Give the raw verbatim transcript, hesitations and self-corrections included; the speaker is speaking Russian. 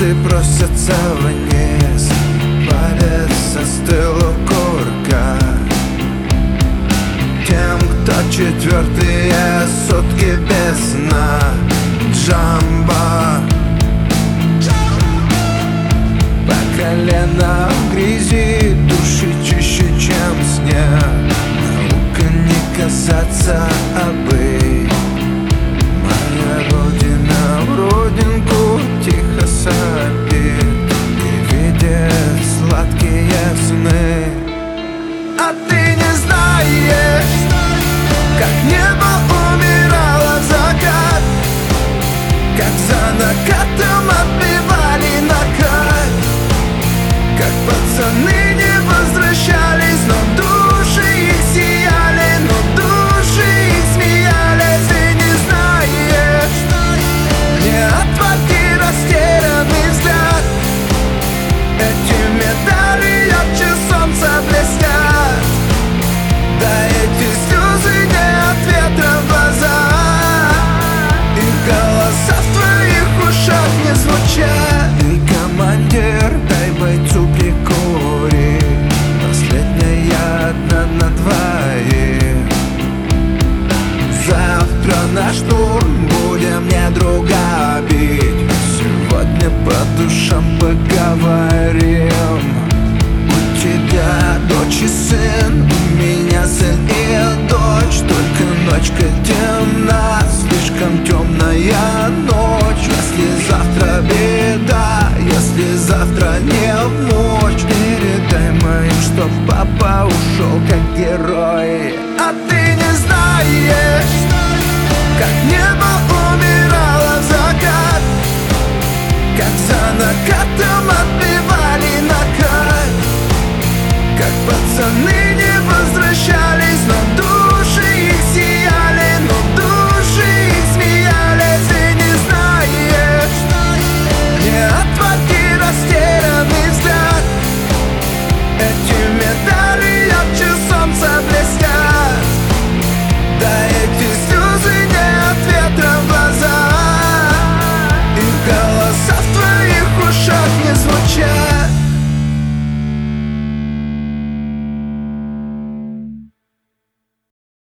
звезды просятся вниз, палец застыл у курка. Тем, кто четвертые сутки без сна, джамбо по колено в грязи, души чище, чем снег. Наука не касаться, а быть. Моя родина в родинку тихо сопит и видит сладкие сны. А ты не знаешь, как небо умирало в закат, как за накатом отбивали накат, как пацаны не возвращались, но души их сияли, но души их смеялись. Ты не знаешь, не отводи растерянный взгляд, эти медали ярче солнца блестят. Да эти слезы не от ветра в глазах, их голоса в твоих ушах не звучат. Ты командир, дай бойцу прикурить, последняя одна на двоих. Завтра на штурм будем не друга бить, сегодня по душам поговорим. У тебя дочь и сын, у меня сын и дочь. Только ночка темна, слишком темная ночь. Если завтра беда, если завтра не в мочь, передай моим, что папа ушел как герой. А ты не знаешь, как небо умирало в закат, как за накатом отбивали накат, как пацаны